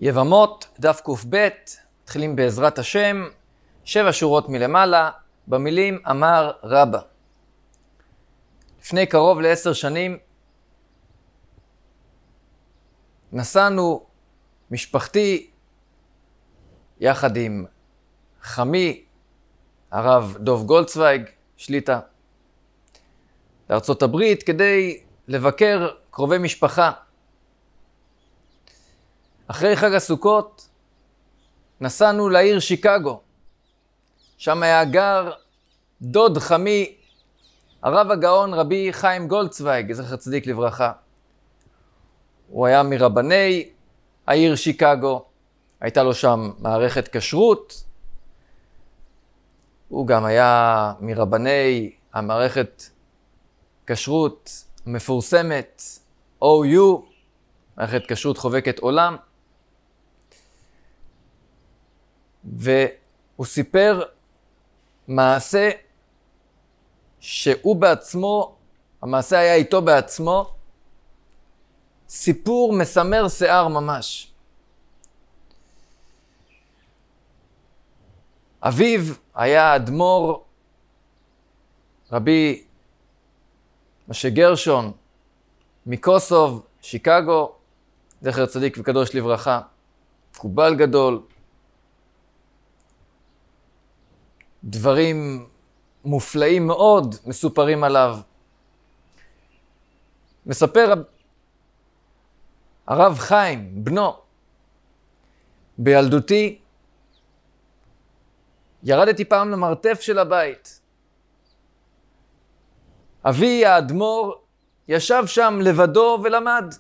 יבמות, דף ק"ב, מתחילים בעזרת השם, 7 שורות מלמעלה, במילים אמר רבא. לפני קרוב ל10 שנים, נסענו משפחתי, יחד עם חמי, הרב דוב גולדצוויג, שליטה, לארצות הברית, כדי לבקר קרובי משפחה. אחרי חג הסוכות נסענו לעיר שיקגו. שם היה גר דוד חמי, הרב הגאון רבי חיים גולדצוויג, זכר צדיק לברכה. הוא היה מרבני העיר שיקגו, הייתה לו שם מערכת כשרות. הוא גם היה מרבני המערכת כשרות המפורסמת OU, מערכת כשרות חובקת עולם. והוא סיפר מעשה שהוא בעצמו, המעשה היה איתו בעצמו, סיפור מסמר שיער ממש. אביו היה אדמו"ר רבי משה גרשון מקוסוב, שיקגו, זכר צדיק וקדוש לברכה, מקובל גדול. דברים מופלאים מאוד מסופרים עליו. מספר הרב חיים, בנו, בילדותי ירדתי פעם למרתף של הבית. אבי האדמו"ר ישב שם לבדו ולמד.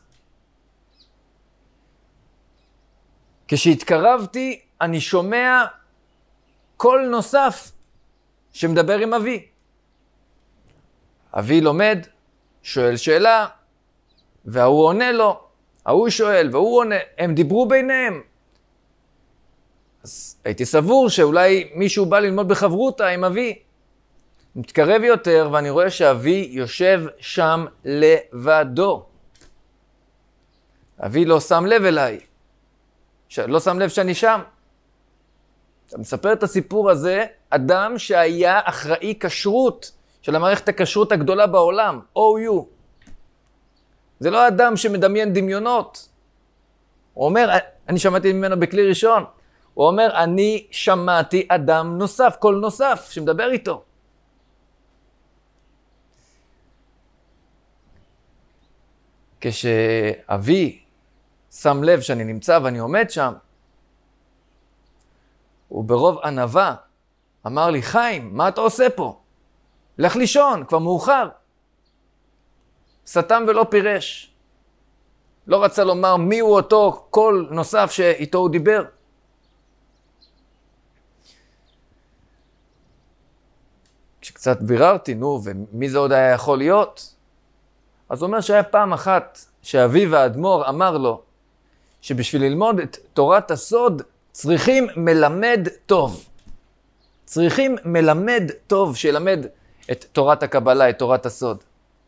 כשהתקרבתי אני שומע קול נוסף שמדבר עם אבי. אבי לומד, שואל שאלה, והוא עונה לו. ההוא שואל והוא עונה, הם דיברו ביניהם. אז הייתי סבור שאולי מישהו בא ללמוד בחברותה עם אבי. מתקרב יותר ואני רואה שאבי יושב שם לבדו. אבי לא שם לב אליי, לא שם לב שאני שם. אתה מספר את הסיפור הזה, אדם שהיה אחראי כשרות של המערכת הכשרות הגדולה בעולם, OU. זה לא אדם שמדמיין דמיונות. הוא אומר, אני שמעתי ממנו בכלי ראשון, הוא אומר, אני שמעתי אדם נוסף, קול נוסף שמדבר איתו. כשאבי שם לב שאני נמצא ואני עומד שם, וברוב ענווה אמר לי, חיים, מה אתה עושה פה? לך לישון, כבר מאוחר. סתם ולא פירש. לא רצה לומר מי הוא אותו קול נוסף שאיתו הוא דיבר. כשקצת ביררתי, ומי זה עוד היה יכול להיות? אז הוא אומר שהיה פעם אחת שאביו האדמו"ר אמר לו, שבשביל ללמוד את תורת הסוד, צריכים מלמד טוב. צריכים מלמד טוב שילמד את תורת הקבלה, את תורת הסוד.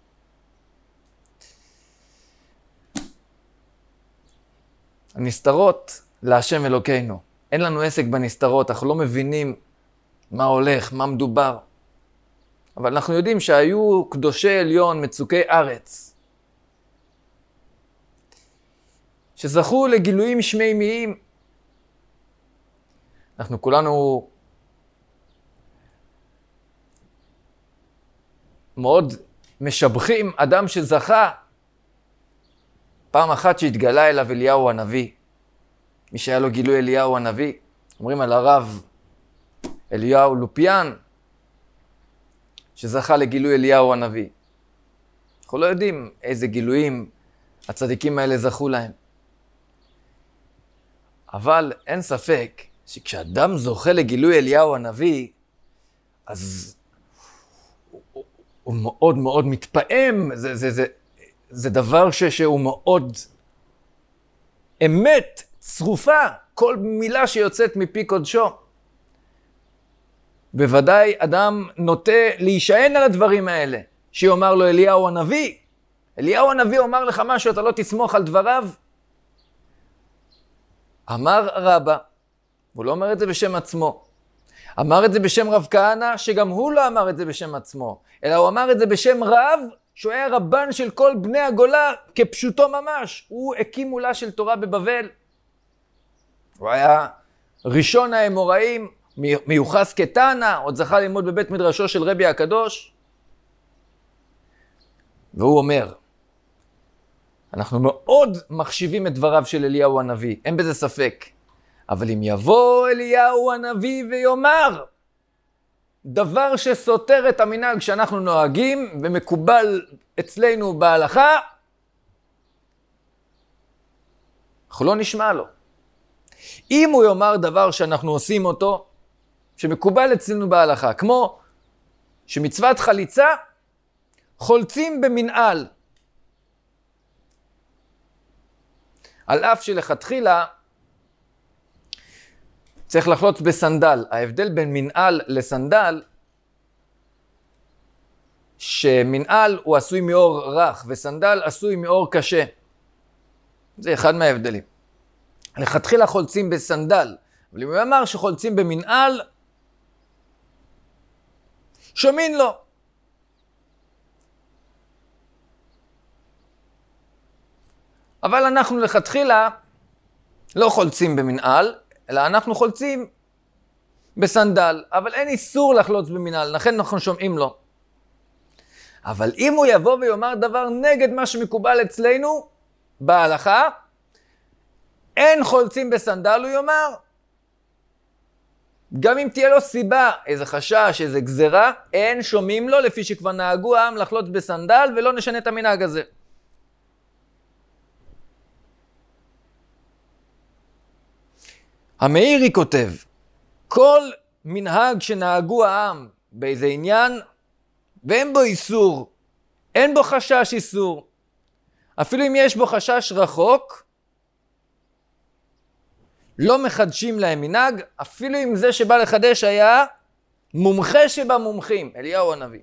הנסתרות להשם אלוקינו. אין לנו עסק בנסתרות, אנחנו לא מבינים מה הולך, מה מדובר. אבל אנחנו יודעים שהיו קדושי עליון, מצוקי ארץ, שזכו לגילויים שמימיים. אנחנו כולנו מאוד משבחים אדם שזכה. פעם אחת שהתגלה אליו אליהו הנביא, מי שהיה לו גילוי אליהו הנביא, אומרים על הרב אליהו לופיאן, שזכה לגילוי אליהו הנביא. אנחנו לא יודעים איזה גילויים הצדיקים האלה זכו להם. אבל אין ספק שכשאדם זוכה לגילוי אליהו הנביא, אז הוא מאוד מאוד מתפעם. זה דבר שהוא מאוד אמת, צרופה, כל מילה שיוצאת מפי קודשו. בוודאי אדם נוטה להישען על הדברים האלה, שיאמר לו אליהו הנביא. אליהו הנביא אומר לך משהו, אתה לא תסמוך על דבריו? אמר רבא, הוא לא אומר את זה בשם עצמו, אמר את זה בשם רב כהנא, שגם הוא לא אמר את זה בשם עצמו, אלא הוא אמר את זה בשם רב, שהוא היה רבן של כל בני הגולה, כפשוטו ממש. הוא הקים מולה של תורה בבבל. הוא היה ראשון האמוראים, מיוחס כתנא, עוד זכה ללמוד בבית מדרשו של רבי הקדוש. והוא אומר, אנחנו מאוד מחשיבים את דבריו של אליהו הנביא, אין בזה ספק. אבל אם יבוא אליהו הנביא ויאמר, דבר שסותר את המנהג שאנחנו נוהגים ומקובל אצלנו בהלכה, אנחנו לא נשמע לו. אם הוא יאמר דבר שאנחנו עושים אותו, שמקובל אצלנו בהלכה, כמו שמצוות חליצה, חולצים במנעל. על אף שלכתחילה, צריך לחלוץ בסנדל. ההבדל בין מנעל לסנדל, שמנעל הוא עשוי מאור רך, וסנדל עשוי מאור קשה. זה אחד מההבדלים. לכתחילה חולצים בסנדל, אבל אם הוא אמר שחולצים במנעל, שומעים לו. אבל אנחנו לכתחילה לא חולצים במנעל, אלא אנחנו חולצים בסנדל, אבל אין איסור לחלוץ במנעל, לכן אנחנו שומעים לו. אבל אם הוא יבוא ויאמר דבר נגד מה שמקובל אצלנו בהלכה, אין חולצים בסנדל, הוא יאמר. גם אם תהיה לו סיבה, איזה חשש, איזה גזרה, אין שומעים לו, לפי שכבר נהגו העם לחלוץ בסנדל, ולא נשנה את המנהג הזה. המאירי כותב, כל מנהג שנהגו העם באיזה עניין, ואין בו איסור, אין בו חשש איסור, אפילו אם יש בו חשש רחוק, לא מחדשים להם מנהג, אפילו אם זה שבא לחדש היה מומחה שבמומחים, אליהו הנביא.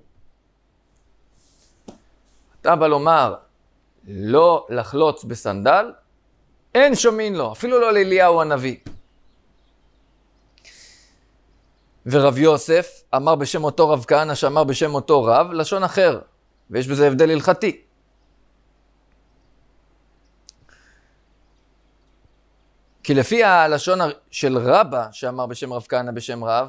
אתה בא לומר, לא לחלוץ בסנדל, אין שומעים לו, אפילו לא לאליהו הנביא. ורב יוסף אמר בשם אותו רב כהנא שאמר בשם אותו רב, לשון אחר, ויש בזה הבדל הלכתי. כי לפי הלשון של רבא שאמר בשם רב כהנא בשם רב,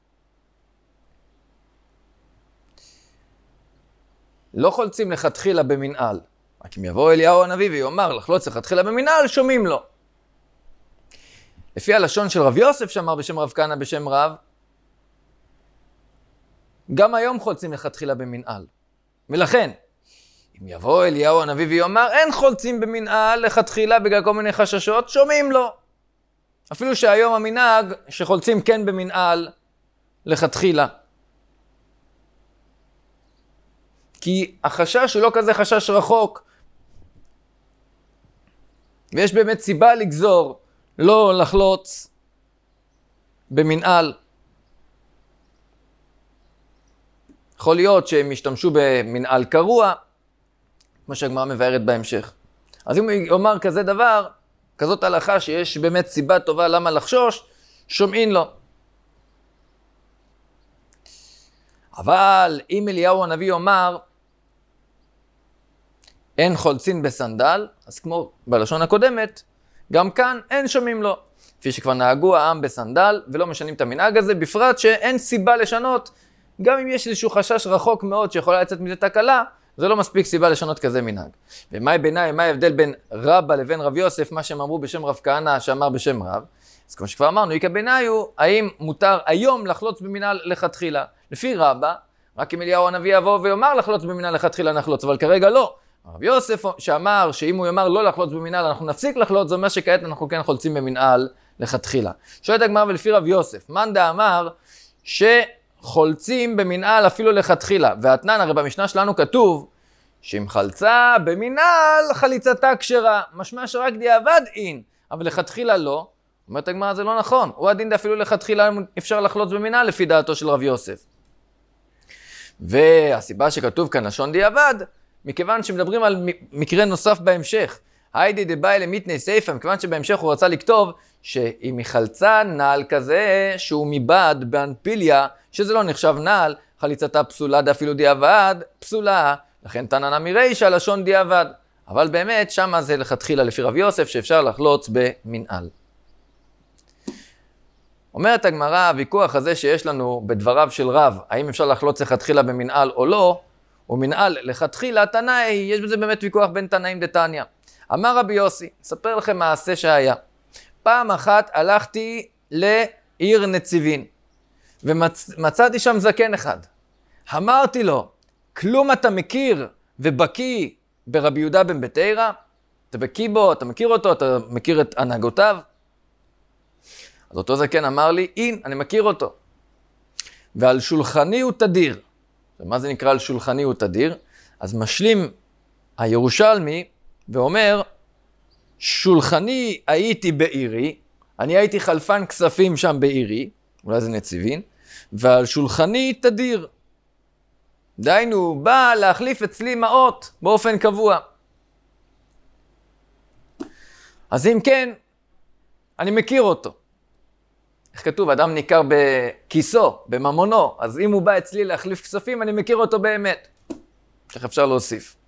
לא חולצים לכתחילה במנעל. רק אם יבוא אליהו הנביא ויאמר לחלוץ לכתחילה במנעל, שומעים לו. לפי הלשון של רב יוסף שאמר בשם רב כהנא בשם רב, גם היום חולצים לכתחילה במנעל. ולכן, אם יבוא אליהו הנביא ויאמר, אין חולצים במנעל לכתחילה בגלל כל מיני חששות, שומעים לו. אפילו שהיום המנהג שחולצים כן במנעל לכתחילה. כי החשש הוא לא כזה חשש רחוק. ויש באמת סיבה לגזור, לא לחלוץ במנעל. יכול להיות שהם ישתמשו במנעל קרוע, כמו שהגמרא מבארת בהמשך. אז אם הוא יאמר כזה דבר, כזאת הלכה שיש באמת סיבה טובה למה לחשוש, שומעים לו. אבל אם אליהו הנביא אומר, אין חולצין בסנדל, אז כמו בלשון הקודמת, גם כאן אין שומעים לו. כפי שכבר נהגו העם בסנדל, ולא משנים את המנהג הזה, בפרט שאין סיבה לשנות, גם אם יש איזשהו חשש רחוק מאוד שיכולה לצאת מזה תקלה, זה לא מספיק סיבה לשנות כזה מנהג. ומה בעיניי, מה ההבדל בין רבא לבין רב יוסף, מה שהם אמרו בשם רב כהנא שאמר בשם רב? אז כמו שכבר אמרנו, איקא בעיניי הוא, האם מותר היום לחלוץ במנהל לכתחילה? לפי רבא, רק אם אליהו הנביא יבוא ויאמר לחלוץ במנהל לכתחילה נחלוץ, אבל כרגע לא. רב יוסף שאמר שאם הוא יאמר לא לחלוץ במנהל, אנחנו נפסיק לחלוץ, זה אומר שכעת אנחנו כן חולצים במנהל לכתחילה. שואלת הגמרא ולפי רב יוסף, מאן דאמר שחולצים במנהל אפילו לכתחילה, והתנן הרי במשנה שלנו כתוב, שאם חלצה במנהל חליצתה כשרה, משמע שרק דיעבד אין, אבל לכתחילה לא. אומרת הגמרא זה לא נכון, הוא הדין אפילו לכתחילה אפשר לחלוץ במנהל לפי דעתו של רב יוסף. והסיבה שכתוב כאן לשון דיעבד, מכיוון שמדברים על מקרה נוסף בהמשך, היידי דבאי למיתני סייפה, מכיוון שבהמשך הוא רצה לכתוב שאם היא חלצה נעל כזה שהוא מבד באנפיליה, שזה לא נחשב נעל, חליצתה פסולה דאפילו דיעבד, פסולה, לכן תנא נמי רישא לשון דיעבד. אבל באמת שמה זה לכתחילה לפי רב יוסף שאפשר לחלוץ במנעל. אומרת הגמרא, הוויכוח הזה שיש לנו בדבריו של רב, האם אפשר לחלוץ לכתחילה במנעל או לא, ומנעל לכתחילה תנאי, יש בזה באמת ויכוח בין תנאים דתניא. אמר רבי יוסי, אספר לכם מעשה שהיה. פעם אחת הלכתי לעיר נציבין, ומצאתי שם זקן אחד. אמרתי לו, כלום אתה מכיר ובקיא ברבי יהודה בן בתרא? אתה בקיא בו, אתה מכיר אותו, אתה מכיר את הנהגותיו? אז אותו זקן אמר לי, אין, אני מכיר אותו. ועל שולחני הוא תדיר. ומה זה נקרא על שולחני הוא תדיר? אז משלים הירושלמי ואומר, שולחני הייתי בעירי, אני הייתי חלפן כספים שם בעירי, אולי זה נציבין, ועל שולחני תדיר. דיינו, בא להחליף אצלי מעות באופן קבוע. אז אם כן, אני מכיר אותו. איך כתוב? אדם ניכר בכיסו, בממונו. אז אם הוא בא אצלי להחליף כספים, אני מכיר אותו באמת. איך אפשר להוסיף?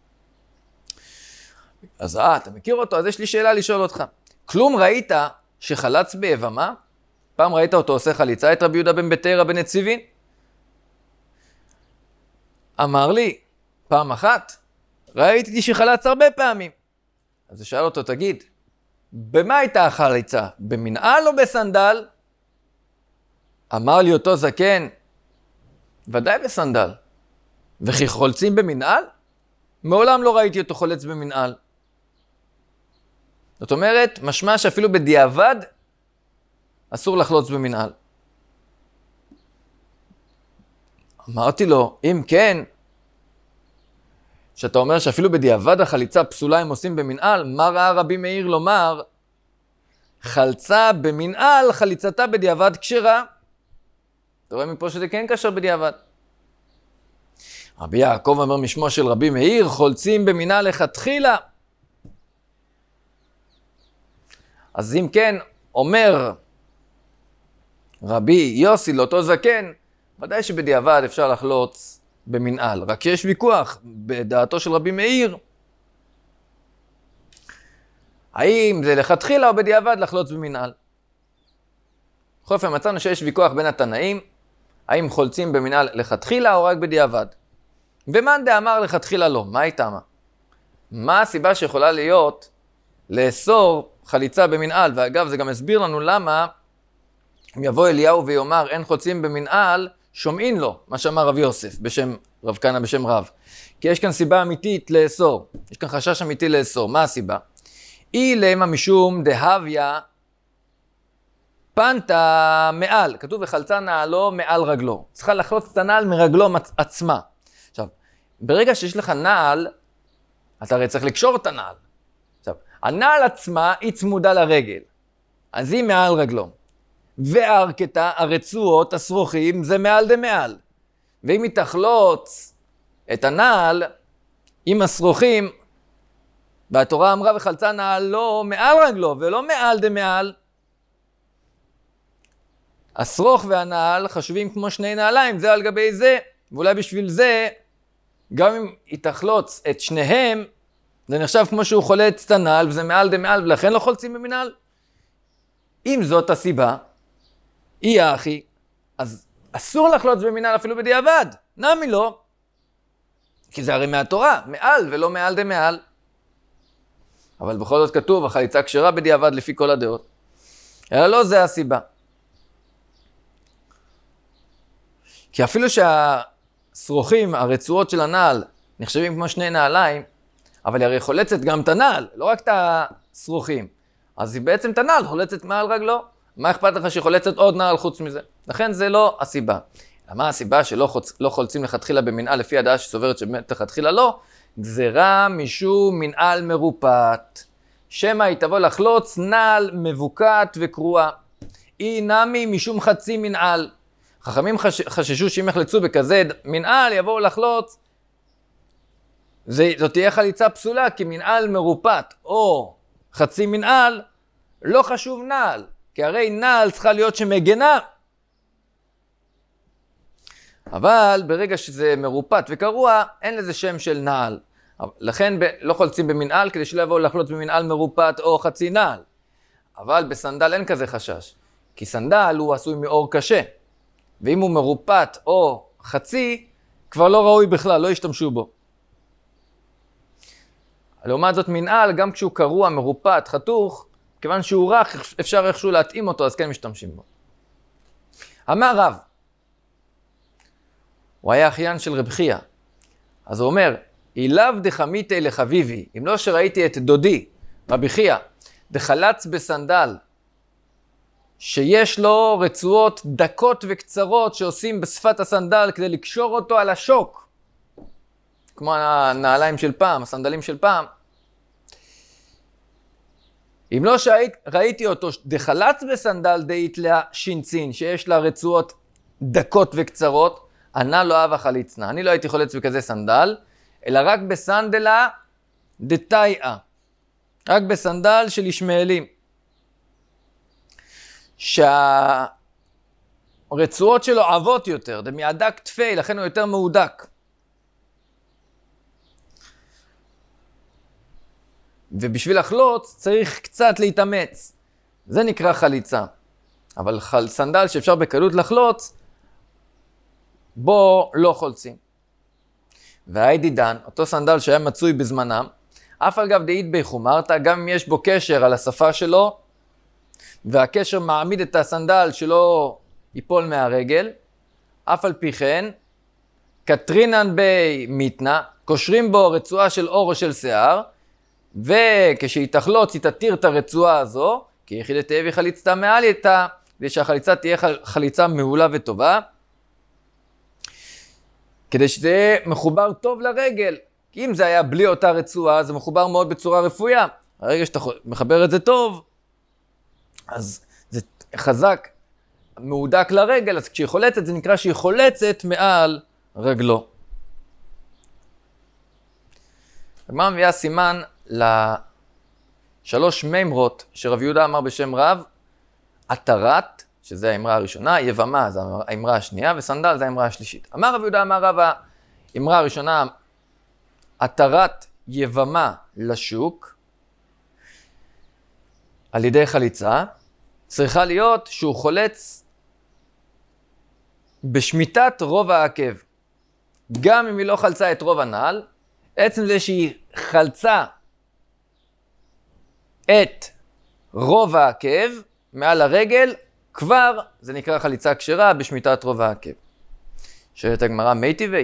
אז אתה מכיר אותו? אז יש לי שאלה לשאול אותך. כלום ראית שחלץ ביבמה? פעם ראית אותו עושה חליצה את רבי יהודה בן בתרא בנציבין? אמר לי, פעם אחת, ראיתי שחלץ הרבה פעמים. אז הוא שאל אותו, תגיד, במה הייתה החליצה? במנעל או בסנדל? אמר לי אותו זקן, ודאי בסנדל. וכי חולצים במנעל? מעולם לא ראיתי אותו חולץ במנעל. זאת אומרת, משמע שאפילו בדיעבד אסור לחלוץ במנעל. אמרתי לו, אם כן, שאתה אומר שאפילו בדיעבד החליצה פסולה הם עושים במנעל, מה ראה רבי מאיר לומר? חלצה במנעל, חליצתה בדיעבד כשרה. אתה רואה מפה שזה כן קשר בדיעבד. רבי יעקב אומר משמו של רבי מאיר, חולצים במנעל לכתחילה. אז אם כן, אומר רבי יוסי לאותו זקן, ודאי שבדיעבד אפשר לחלוץ במנעל. רק שיש ויכוח בדעתו של רבי מאיר, האם זה לכתחילה או בדיעבד לחלוץ במנעל. בכל אופן מצאנו שיש ויכוח בין התנאים, האם חולצים במנעל לכתחילה או רק בדיעבד. ומאן דאמר לכתחילה לא, מה איתמה? מה הסיבה שיכולה להיות לאסור חליצה במנעל? ואגב, זה גם הסביר לנו למה אם יבוא אליהו ויאמר אין חולצים במנעל, שומעים לו, מה שאמר רב יוסף, בשם רב כהנא בשם רב. כי יש כאן סיבה אמיתית לאסור, יש כאן חשש אמיתי לאסור. מה הסיבה? אי למה משום דהביה פנתה מעל, כתוב וחלצה נעלו מעל רגלו. צריכה לחלוץ את הנעל מרגלו עצמה. עכשיו, ברגע שיש לך נעל, אתה הרי צריך לקשור את הנעל. עכשיו, הנעל עצמה היא צמודה לרגל, אז היא מעל רגלו. והארקטה, הרצועות, השרוכים, זה מעל דמעל. ואם היא תחלוץ את הנעל עם השרוכים, והתורה אמרה וחלצה נעלו מעל רגלו ולא מעל דמעל, השרוך והנעל חשובים כמו שני נעליים, זה על גבי זה, ואולי בשביל זה, גם אם היא תחלוץ את שניהם, זה נחשב כמו שהוא חולץ את הנעל, וזה מעל דמעל, ולכן לא חולצים במנעל. אם זאת הסיבה, היא האחי, אז אסור לחלוץ במנעל אפילו בדיעבד, נמי לא, כי זה הרי מהתורה, מעל ולא מעל דמעל. אבל בכל זאת כתוב, החליצה כשרה בדיעבד לפי כל הדעות. אלא לא זה הסיבה. כי אפילו שהשרוכים, הרצועות של הנעל, נחשבים כמו שני נעליים, אבל היא הרי חולצת גם את הנעל, לא רק את השרוכים. אז היא בעצם את הנעל חולצת מעל רגלו. מה אכפת לך שהיא חולצת עוד נעל חוץ מזה? לכן זה לא הסיבה. למה הסיבה שלא חולצים לכתחילה במנעל לפי הדעה שסוברת שבאמת לכתחילה לא? גזרה משום מנעל מרופט. שמא היא תבוא לחלוץ נעל מבוקת וקרועה. היא נמי משום חצי מנעל. חכמים חששו שאם יחלצו בכזה מנעל יבואו לחלוץ. זאת תהיה חליצה פסולה כי מנעל מרופט או חצי מנעל, לא חשוב נעל, כי הרי נעל צריכה להיות שמגנה. אבל ברגע שזה מרופט וקרוע, אין לזה שם של נעל. לכן לא חולצים במנעל, כדי שלא יבואו לחלוץ במנעל מרופט או חצי נעל. אבל בסנדל אין כזה חשש, כי סנדל הוא עשוי מאור קשה. ואם הוא מרופט או חצי, כבר לא ראוי בכלל, לא ישתמשו בו. לעומת זאת מנעל, גם כשהוא קרוע, מרופט, חתוך, כיוון שהוא רך, אפשר איכשהו להתאים אותו, אז כן משתמשים בו. אמר רב, הוא היה אחיין של רב חייא, אז הוא אומר, אילאו דחמיתי לחביבי, אם לא שראיתי את דודי, רבי חייא, דחלץ בסנדל, שיש לו רצועות דקות וקצרות שעושים בשפת הסנדל כדי לקשור אותו על השוק, כמו הנעליים של פעם, הסנדלים של פעם. אם לא שראיתי אותו דחלץ בסנדל דאית לה שינצין, שיש לה רצועות דקות וקצרות, ענה לא אהבה חליצנה. אני לא הייתי חולץ בכזה סנדל, אלא רק בסנדלה דתאיה, רק בסנדל של ישמעאלים. שהרצועות שלו עבות יותר, דמיהדק תפי, לכן הוא יותר מהודק. ובשביל לחלוץ צריך קצת להתאמץ. זה נקרא חליצה. אבל סנדל שאפשר בקלות לחלוץ, בו לא חולצים. והאי דן, אותו סנדל שהיה מצוי בזמנם, אף על גב דאית בי חומרתא, גם אם יש בו קשר על השפה שלו, והקשר מעמיד את הסנדל שלא ייפול מהרגל, אף על פי כן, קטרינן בי מיתנה, קושרים בו רצועה של אור או של שיער, וכשהיא תחלוץ, היא תתיר את הרצועה הזו, כי יחידת תאבי חליצתה מעל איתה, כדי שהחליצה תהיה חליצה מעולה וטובה, כדי שזה יהיה מחובר טוב לרגל. כי אם זה היה בלי אותה רצועה, זה מחובר מאוד בצורה רפויה. הרגע שאתה מחבר את זה טוב, אז זה חזק, מהודק לרגל, אז כשהיא חולצת, זה נקרא שהיא חולצת מעל רגלו. הגמרא מביאה סימן לשלוש מימרות שרב יהודה אמר בשם רב, עטרת, שזה האמרה הראשונה, יבמה, זה האמרה השנייה, וסנדל זה האמרה השלישית. אמר רב יהודה, אמר רב, האמרה הראשונה, עטרת יבמה לשוק, על ידי חליצה, צריכה להיות שהוא חולץ בשמיטת רוב העקב. גם אם היא לא חלצה את רוב הנעל, עצם זה שהיא חלצה את רוב העקב מעל הרגל, כבר זה נקרא חליצה כשרה בשמיטת רוב העקב. שואלת הגמרא, מי טבעי?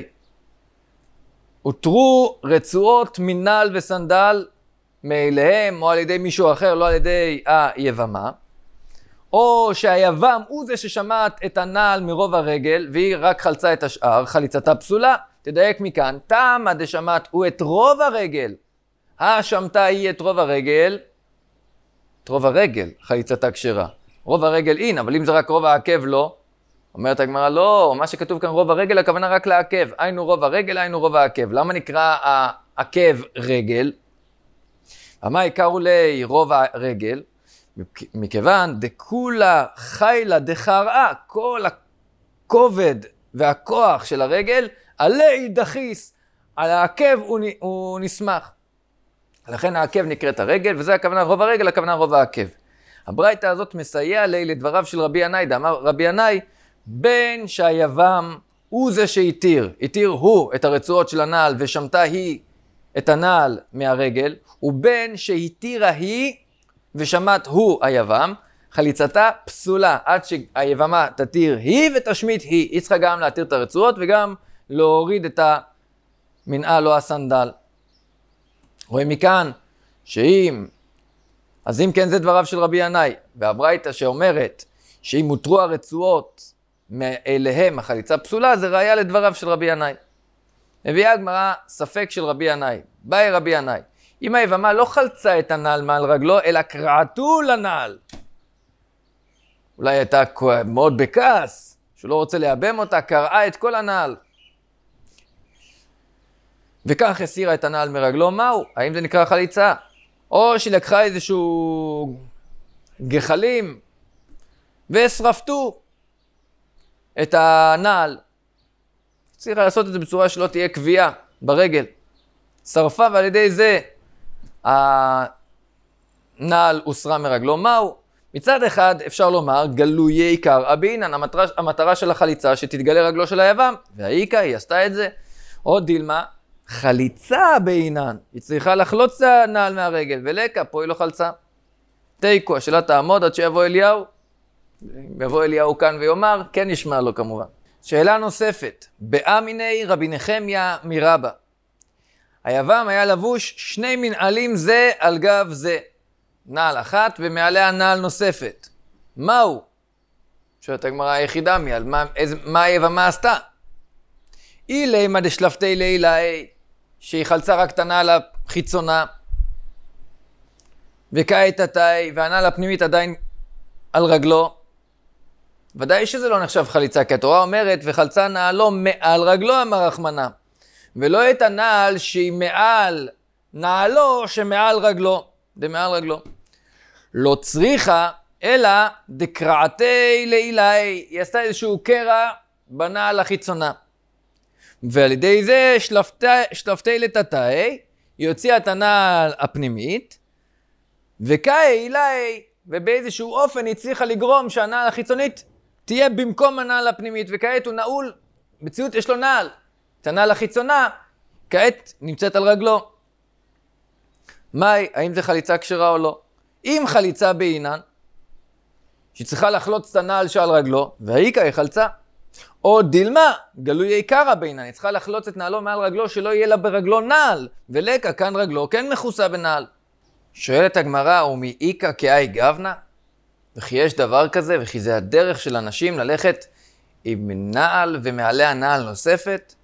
הותרו רצועות מנעל וסנדל מאליהם או על ידי מישהו אחר, לא על ידי היבמה, או שהיבם הוא זה ששמט את הנעל מרוב הרגל והיא רק חלצה את השאר, חליצתה פסולה. תדייק מכאן, תמה דשמט הוא את רוב הרגל, שמטה היא את רוב הרגל, את רוב הרגל חליצתה כשרה. רוב הרגל אין, אבל אם זה רק רוב העקב לא, אומרת הגמרא לא, מה שכתוב כאן רוב הרגל הכוונה רק לעקב, היינו רוב הרגל, היינו רוב העקב. למה נקרא העקב רגל? ומה עיקרו לי רוב הרגל? מכיוון דכולה חיילה דחרעה, כל הכובד והכוח של הרגל, עלי דחיס, על העקב הוא נשמח. לכן העקב נקראת הרגל, וזה הכוונה רוב הרגל, הכוונה רוב העקב. הברייתא הזאת מסייע לי לדבריו של רבי ינאי, דאמר רבי ינאי, בין שהיבם הוא זה שהתיר, התיר הוא את הרצועות של הנעל ושמטה היא את הנעל מהרגל, ובין שהתירה היא ושמט הוא היבם, חליצתה פסולה, עד שהיבמה תתיר היא ותשמיט היא צריכה גם להתיר את הרצועות וגם להוריד את המנעל או הסנדל. רואים מכאן שאם, אז אם כן זה דבריו של רבי ינאי, והברייתא שאומרת שאם הותרו הרצועות מאליהם החליצה פסולה, זה ראיה לדבריו של רבי ינאי. מביאה הגמרא ספק של רבי ינאי, באי רבי ינאי, אם היבמה לא חלצה את הנעל מעל רגלו, אלא קרעתו לנעל. אולי הייתה מאוד בכעס, שהוא לא רוצה להיאבם אותה, קרעה את כל הנעל. וכך הסירה את הנעל מרגלו, מהו? האם זה נקרא חליצה? או שהיא לקחה איזשהו גחלים ושרפתו את הנעל. צריכה לעשות את זה בצורה שלא תהיה קביעה ברגל. שרפה ועל ידי זה הנעל הוסרה מרגלו. מהו? מצד אחד אפשר לומר גלויי עיקר הבינן, המטרה של החליצה שתתגלה רגלו של היבם, והאיקה היא עשתה את זה. או דילמה, חליצה בעינן, היא צריכה לחלוץ הנעל מהרגל, ולקה, פה היא לא חלצה. תיקו, השאלה תעמוד עד שיבוא אליהו. יבוא אליהו כאן ויאמר, כן נשמע לו כמובן. שאלה נוספת, באמיני רבי נחמיה מרבה. היבם היה לבוש שני מנעלים זה על גב זה. נעל אחת ומעליה נעל נוספת. מהו? שואלת הגמרא היחידה מה היבמה עשתה? אילי דשלפתי לילי, שהיא חלצה רק את הנעל החיצונה, וכעת התאי, והנעל הפנימית עדיין על רגלו. ודאי שזה לא נחשב חליצה, כי התורה אומרת, וחלצה נעלו מעל רגלו אמר רחמנא, ולא את הנעל שהיא מעל נעלו שמעל רגלו, דמעל רגלו. לא צריכה, אלא דקרעתי לילי, היא עשתה איזשהו קרע בנעל החיצונה. ועל ידי זה שלפתי לטאטאי, היא הוציאה את הנעל הפנימית, וקאי אליי, ובאיזשהו אופן היא צריכה לגרום שהנעל החיצונית תהיה במקום הנעל הפנימית, וכעת הוא נעול, בציאות יש לו נעל. את הנעל החיצונה, כעת נמצאת על רגלו. מהי? האם זה חליצה כשרה או לא? אם חליצה בעינן, שהיא צריכה לחלוץ את הנעל שעל רגלו, והאיקה היא חלצה. או דילמה, גלוי עיקרה בעינן, היא צריכה לחלוץ את נעלו מעל רגלו, שלא יהיה לה ברגלו נעל, ולקה כאן רגלו כן מכוסה בנעל. שואלת הגמרא, ומאיקה כאי גבנה? וכי יש דבר כזה, וכי זה הדרך של אנשים ללכת עם נעל ומעליה נעל נוספת?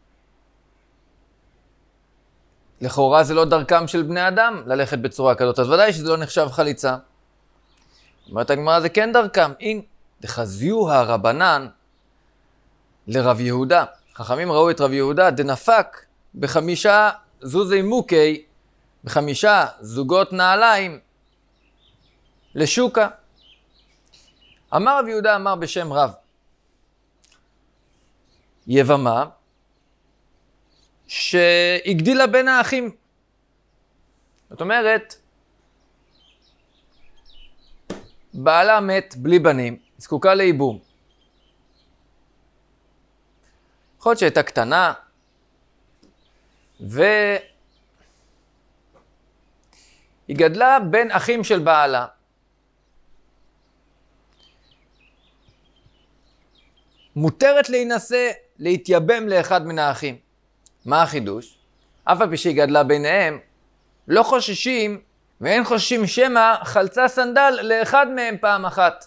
לכאורה זה לא דרכם של בני אדם ללכת בצורה כזאת, אז ודאי שזה לא נחשב חליצה. אומרת הגמרא, זה כן דרכם. אין, דחזיו הרבנן לרב יהודה. חכמים ראו את רב יהודה דנפק בחמישה זוזי מוקי, בחמישה זוגות נעליים לשוקה. אמר רב יהודה, אמר בשם רב, יבמה שהגדילה בין האחים. זאת אומרת, בעלה מת בלי בנים, זקוקה לייבום. יכול להיות שהייתה קטנה, והיא גדלה בין אחים של בעלה. מותרת להינשא, להתייבם לאחד מן האחים. מה החידוש? אף על פי שהיא גדלה ביניהם, לא חוששים, ואין חוששים שמא חלצה סנדל לאחד מהם פעם אחת.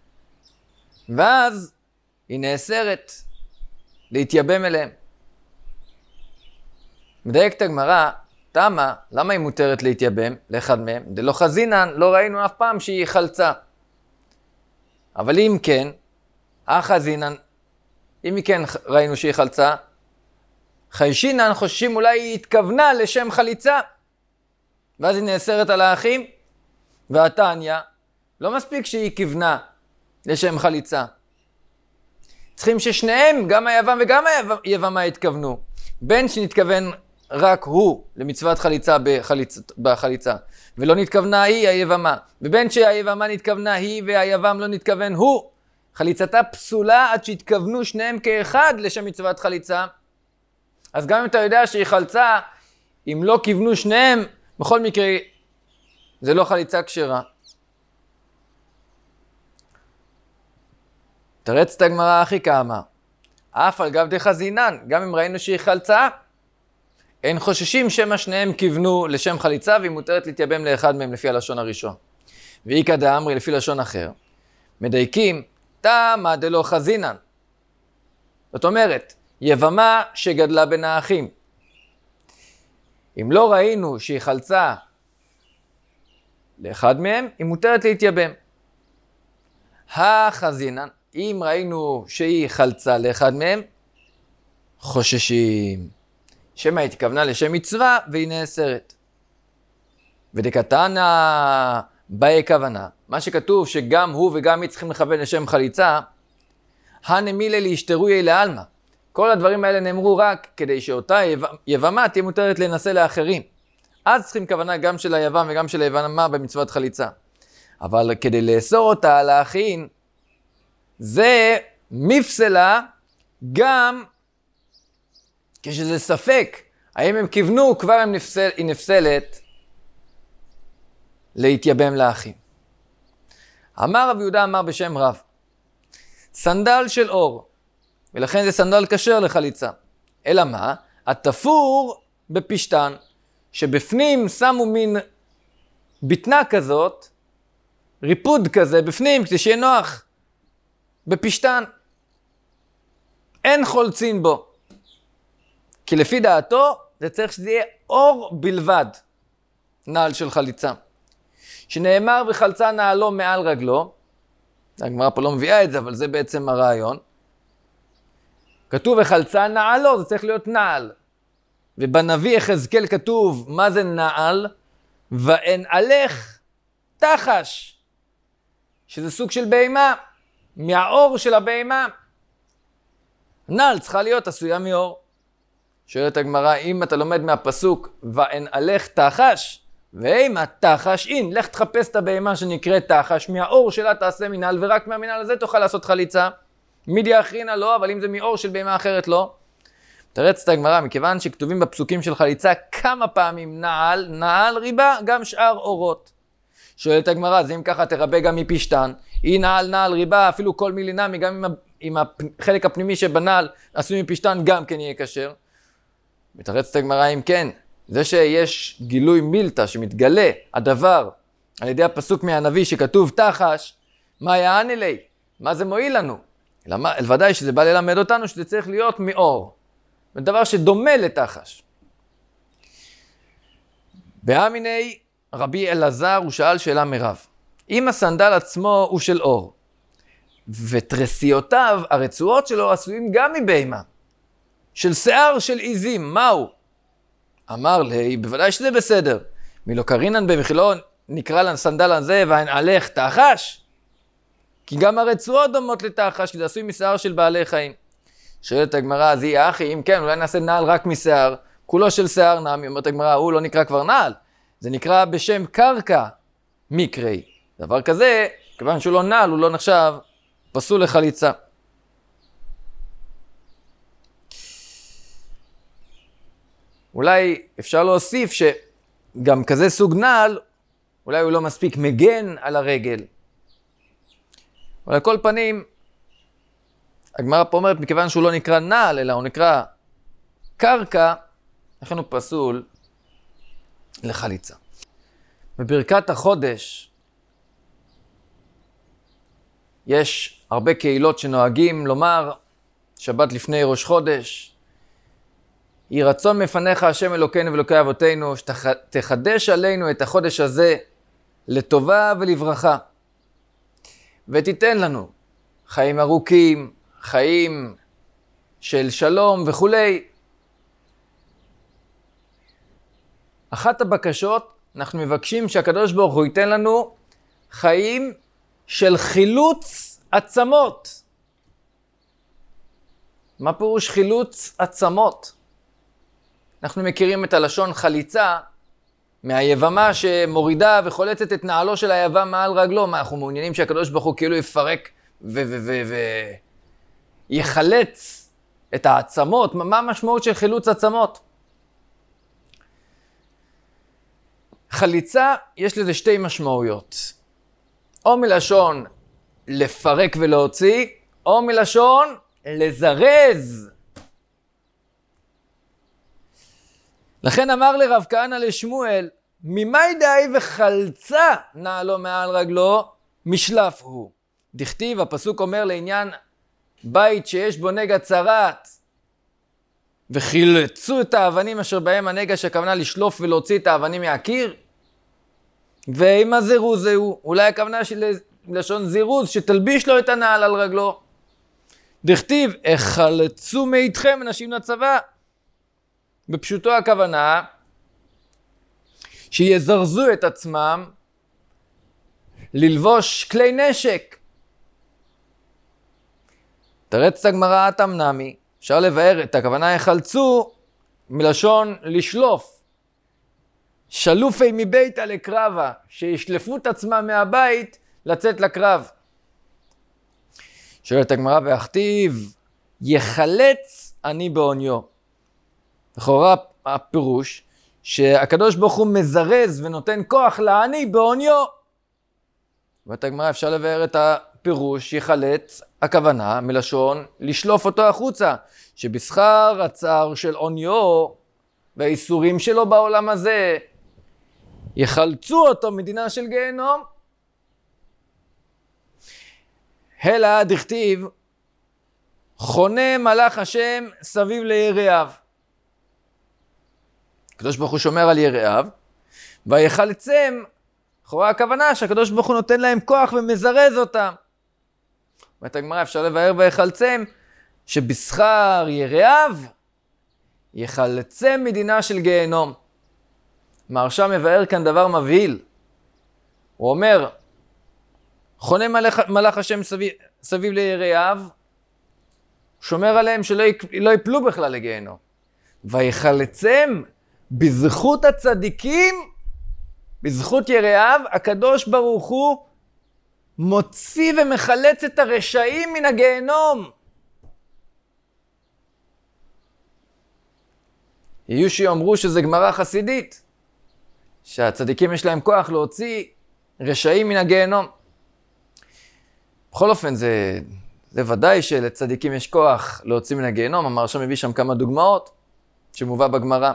ואז היא נאסרת להתייבם אליהם. מדייקת הגמרא, תמה, למה היא מותרת להתייבם לאחד מהם? דלא חזינן, לא ראינו אף פעם שהיא חלצה. אבל אם כן, החזינן, אם כן ראינו שהיא חלצה, חיישינן חוששים אולי היא התכוונה לשם חליצה, ואז היא נאסרת על האחים, והתניא, לא מספיק שהיא כיוונה לשם חליצה. צריכים ששניהם, גם היבם וגם היבמה התכוונו. בין שנתכוון רק הוא למצוות חליצה בחליצה, ולא נתכוונה היא היבמה. ובין שהיבמה נתכוונה היא והיבם לא נתכוון הוא, חליצתה פסולה עד שהתכוונו שניהם כאחד לשם מצוות חליצה. אז גם אם אתה יודע שהיא חלצה, אם לא כיוונו שניהם, בכל מקרה זה לא חליצה כשרה. תרץ את הגמרא הכי כמה. אף על גב דחזינן, גם אם ראינו שהיא חלצה, אין חוששים שמא שניהם כיוונו לשם חליצה, והיא מותרת להתייבם לאחד מהם לפי הלשון הראשון. ואיקא דאמרי לפי לשון אחר. מדייקים, תמה דלא חזינן. זאת אומרת, יבמה שגדלה בין האחים. אם לא ראינו שהיא חלצה לאחד מהם, היא מותרת להתייבם. החזינן, אם ראינו שהיא חלצה לאחד מהם, חוששים. שמא התכוונה לשם מצווה והיא נאסרת. ודקתנא באי כוונה. מה שכתוב שגם הוא וגם היא צריכים לכוון לשם חליצה, הנמילה להשתרוי לעלמא. כל הדברים האלה נאמרו רק כדי שאותה יבמה תהיה מותרת להינשא לאחרים. אז צריכים כוונה גם של היבם וגם של היבמה במצוות חליצה. אבל כדי לאסור אותה לאחים, זה מפסלה גם כשזה ספק. האם הם כיוונו, כבר היא נפסלת להתייבם לאחים. אמר רב יהודה אמר בשם רב, סנדל של אור, ולכן זה סנדל כשר לחליצה. אלא מה? התפור בפשטן, שבפנים שמו מין בטנה כזאת, ריפוד כזה בפנים, כדי שיהיה נוח. בפשטן. אין חולצין בו. כי לפי דעתו, זה צריך שזה יהיה אור בלבד, נעל של חליצה. שנאמר וחלצה נעלו מעל רגלו, הגמרא פה לא מביאה את זה, אבל זה בעצם הרעיון. כתוב וחלצה נעלו, זה צריך להיות נעל. ובנביא יחזקאל כתוב, מה זה נעל? ואין עלך תחש, שזה סוג של בהמה, מהאור של הבהמה. נעל צריכה להיות עשויה מאור. שואלת הגמרא, אם אתה לומד מהפסוק, ואין עלך תחש, ואם התחש, לך תחפש את הבהמה שנקראת תחש, מהאור שלה תעשה מנהל, ורק מהמנהל הזה תוכל לעשות חליצה. מידי אחרינה לא, אבל אם זה מאור של בהמה אחרת לא. תרץ את הגמרא, מכיוון שכתובים בפסוקים של חליצה כמה פעמים נעל, נעל ריבה, גם שאר אורות. שואלת הגמרא, אז אם ככה תרבה גם מפשטן, היא נעל נעל ריבה, אפילו כל מילי נמי, גם עם החלק הפנימי שבנעל עשוי מפשטן, גם כן יהיה כשר. מתרץ את הגמרא, אם כן, זה שיש גילוי מילתא שמתגלה הדבר על ידי הפסוק מהנביא שכתוב תחש, מה יעני לי? מה זה מועיל לנו? ודאי שזה בא ללמד אותנו שזה צריך להיות מאור. דבר שדומה לתחש. באמיני רבי אלעזר הוא שאל שאלה מרב. אם הסנדל עצמו הוא של אור, ותרסיותיו, הרצועות שלו עשויים גם מבהמה, של שיער של עיזים, מהו? אמר לי, בוודאי שזה בסדר. מלא קרינן במחילו נקרא לסנדל הזה ואין עלך תחש? כי גם הרצועות דומות לתחש, כי זה עשוי משיער של בעלי חיים. שואלת הגמרא, אז היא אחי, אם כן, אולי נעשה נעל רק משיער, כולו של שיער נמי. אומרת הגמרא, הוא לא נקרא כבר נעל, זה נקרא בשם קרקע מקרי. דבר כזה, כיוון שהוא לא נעל, הוא לא נחשב פסול לחליצה. אולי אפשר להוסיף שגם כזה סוג נעל, אולי הוא לא מספיק מגן על הרגל. אבל על כל פנים, הגמרא פה אומרת, מכיוון שהוא לא נקרא נעל, אלא הוא נקרא קרקע, לכן הוא פסול לחליצה. בברכת החודש, יש הרבה קהילות שנוהגים לומר, שבת לפני ראש חודש, יהי רצון מפניך השם אלוקינו ואלוקי אבותינו, שתחדש עלינו את החודש הזה לטובה ולברכה, ותיתן לנו חיים ארוכים, חיים של שלום וכו'. אחת הבקשות, אנחנו מבקשים שהקדוש ברוך הוא ייתן לנו חיים של חילוץ עצמות. מה פירוש חילוץ עצמות? אנחנו מכירים את הלשון חליצה מהיבמה שמורידה וחולצת את נעלו של היבם מעל רגלו. מה, אנחנו מעוניינים שהקדוש ברוך הוא כאילו יפרק יחלץ את העצמות? מה המשמעות של חילוץ עצמות? חליצה יש לזה שתי משמעויות. או מלשון לפרק ולהוציא, או מלשון לזרז. לכן אמר לרב כהנא לשמואל, ממאי דאי וחלצה נעלו מעל רגלו, משלף הוא. דכתיב, הפסוק אומר לעניין בית שיש בו נגע צרעת, וחילצו את האבנים אשר בהם הנגע, שהכוונה לשלוף ולהוציא את האבנים מהקיר. ואם הזירוז זהו, אולי הכוונה של לשון זירוז, שתלביש לו את הנעל על רגלו. דכתיב, החלצו מאיתכם אנשים לצבא. בפשוטו הכוונה, שיזרזו את עצמם ללבוש כלי נשק. תרץ הגמרא אתם נמי, אפשר לבאר את הכוונה יחלצו מלשון לשלוף. שלופי מביתה לקרבה, שישלפו את עצמם מהבית לצאת לקרב. שואלת הגמרא והכתיב, יחלץ אני בעוניו. לכאורה הפירוש שהקדוש ברוך הוא מזרז ונותן כוח לעני בעוניו. ואת הגמרא אפשר לבאר את הפירוש יחלץ, הכוונה מלשון לשלוף אותו החוצה, שבשכר הצער של עוניו והאיסורים שלו בעולם הזה, יחלצו אותו מדינה של גיהנום. אלא דכתיב, חונה מלאך השם סביב ליראיו. הקדוש ברוך הוא שומר על יראיו, ויחלצם, לכאורה הכוונה שהקדוש ברוך הוא נותן להם כוח ומזרז אותם. ואת הגמרא אפשר לבאר ויחלצם, שבשכר יראיו יחלצם מדינה של גיהנום. מהרש"ם מבאר כאן דבר מבהיל. הוא אומר, חונה מלאך השם סביב ליראיו, שומר עליהם שלא יפלו בכלל לגיהנום. ויחלצם בזכות הצדיקים, בזכות יראיו, הקדוש ברוך הוא מוציא ומחלץ את הרשעים מן הגיהנום. יהיו שיאמרו שזה גמרא חסידית, שהצדיקים יש להם כוח להוציא רשעים מן הגיהנום. בכל אופן, זה ודאי שלצדיקים יש כוח להוציא מן הגיהנום. המהרש"ם מביא שם כמה דוגמאות שמובא בגמרא.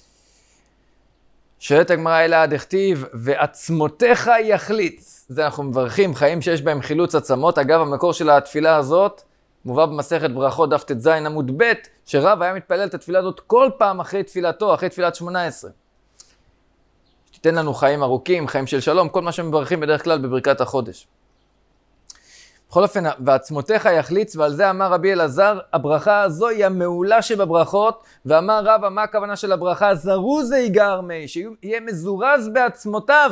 שואלת הגמרא אלא דכתיב, ועצמותיך יחליץ. זה אנחנו מברכים, חיים שיש בהם חילוץ עצמות. אגב, המקור של התפילה הזאת מובא במסכת ברכות דף ט"ז עמוד ב', שרב היה מתפלל את התפילה הזאת כל פעם אחרי תפילתו, אחרי תפילת 18. שתיתן לנו חיים ארוכים, חיים של שלום, כל מה שמברכים בדרך כלל בברכת החודש. בכל אופן, ועצמותיך יחליץ, ועל זה אמר רבי אלעזר, הברכה הזו היא המעולה שבברכות, ואמר רבא, מה הכוונה של הברכה? זרוז ייגר מי, שיהיה מזורז בעצמותיו.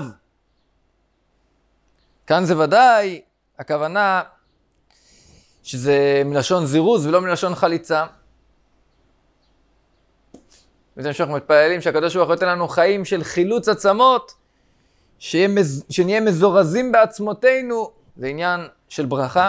כאן זה ודאי, הכוונה שזה מלשון זירוז ולא מלשון חליצה. וזה שאנחנו מתפללים שהקדוש ברוך הוא ייתן לנו חיים של חילוץ עצמות, שנהיה מזורזים בעצמותינו, זה עניין של ברכה.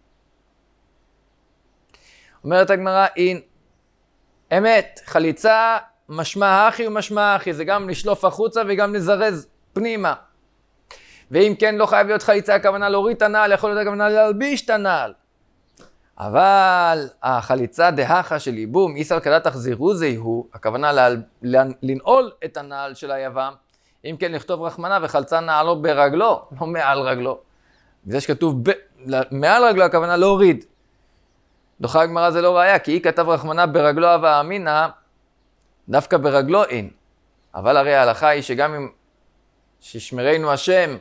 אומרת הגמרא, אמת, חליצה משמע אחי ומשמע אחי, זה גם לשלוף החוצה וגם לזרז פנימה. ואם כן, לא חייב להיות חליצה, הכוונה להוריד את הנעל, יכול להיות הכוונה להלביש את הנעל. אבל החליצה דהכה של ייבום, איסר כדת זירוזי הוא, הכוונה לנעול את הנעל של היבם, אם כן לכתוב רחמנה וחלצה נעלו ברגלו, לא מעל רגלו. וזה שכתוב מעל רגלו, הכוונה להוריד. דוחה הגמרא זה לא ראיה, כי היא כתב רחמנה ברגלו הווה אמינא, דווקא ברגלו אין. אבל הרי ההלכה היא שגם אם שישמרנו השם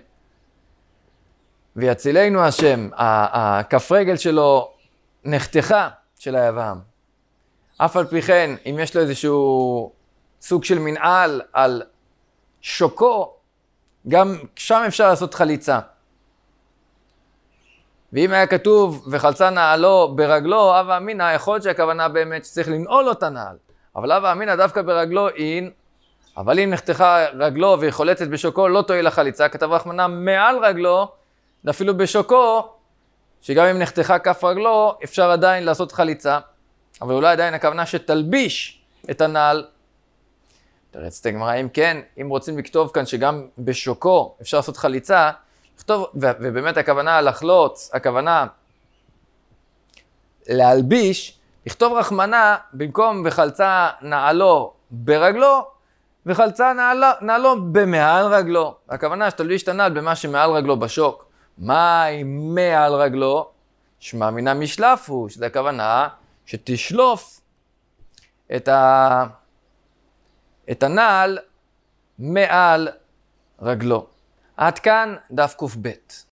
ויצילנו השם, הכף רגל שלו נחתכה של היבם. אף על פי כן, אם יש לו איזשהו סוג של מנעל על שוקו, גם שם אפשר לעשות חליצה. ואם היה כתוב וחלצה נעלו ברגלו, הווה אמינא, יכול להיות שהכוונה באמת שצריך לנעול לו את הנעל. אבל הווה אמינא דווקא ברגלו אין, אבל אם נחתכה רגלו והיא חולצת בשוקו, לא תועיל לחליצה. כתב רחמנה מעל רגלו, אפילו בשוקו, שגם אם נחתכה כף רגלו, אפשר עדיין לעשות חליצה. אבל אולי עדיין הכוונה שתלביש את הנעל. תרצת הגמרא, אם כן, אם רוצים לכתוב כאן שגם בשוקו אפשר לעשות חליצה, לכתוב, ובאמת הכוונה לחלוץ, הכוונה להלביש, לכתוב רחמנה במקום וחלצה נעלו ברגלו, וחלצה נעלו במעל רגלו. הכוונה שתלביש את הנעל במה שמעל רגלו בשוק. מה עם מעל רגלו? שמע מן המשלף הוא, שזה הכוונה שתשלוף את הנעל מעל רגלו. עד כאן דף קב.